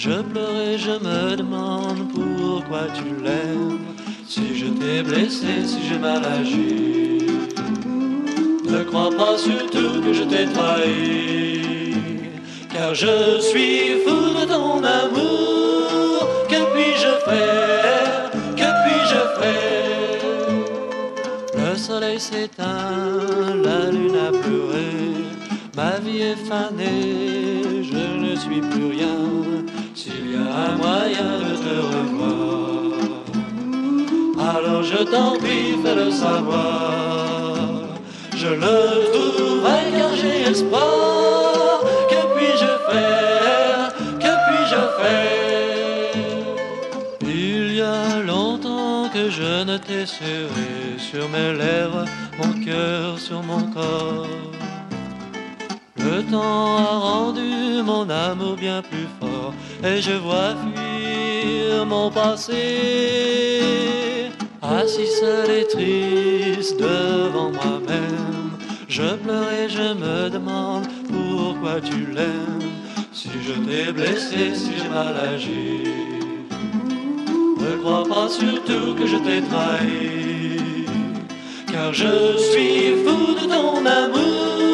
Je pleure et je me demande pourquoi tu l'aimes. Si je t'ai blessé, si j'ai mal agi, ne crois pas surtout que je t'ai trahi, car je suis fou de ton amour. Que puis-je faire? Que puis-je faire? Le soleil s'éteint, la lune a pleuré, ma vie est fanée, je ne suis plus rien. S'il y a un moyen de te revoir, alors je t'en prie, fais-le savoir. Je le trouverai car j'ai espoir. Que puis-je faire? Que puis-je faire? Il y a longtemps que je ne t'ai serré sur mes lèvres, mon cœur sur mon corps. Le temps a rendu mon amour bien plus fort, et je vois fuir mon passé. Assis seul et triste devant moi-même, je pleure et je me demande pourquoi tu l'aimes. Si je t'ai blessé, si j'ai mal agi, ne crois pas surtout que je t'ai trahi, car je suis fou de ton amour.